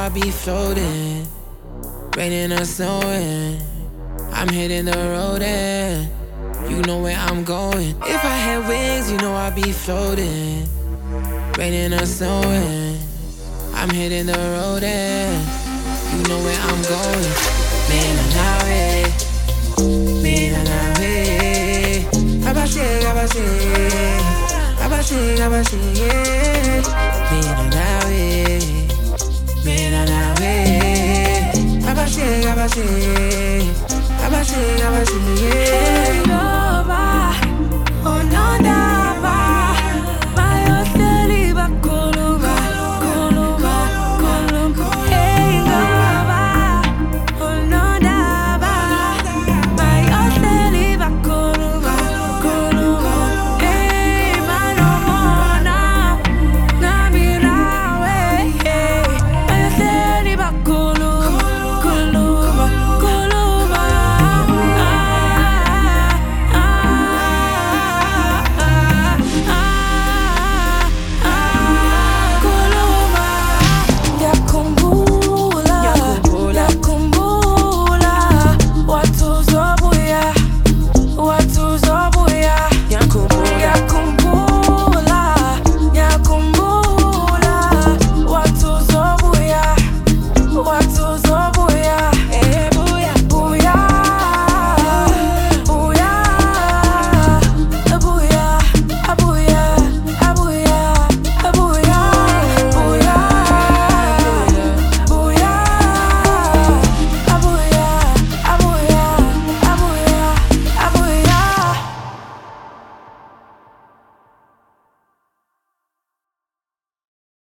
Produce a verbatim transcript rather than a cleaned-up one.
I be floating. Raining or snowing, I'm hitting the road and you know where I'm going. If I had wings, you know I'd be floating. Raining or snowing, I'm hitting the road and you know where I'm going. Man, I'm not ready. Man, I'm not ready. Abashe, abashe, abashe, abashe, yeah. Man, I'm not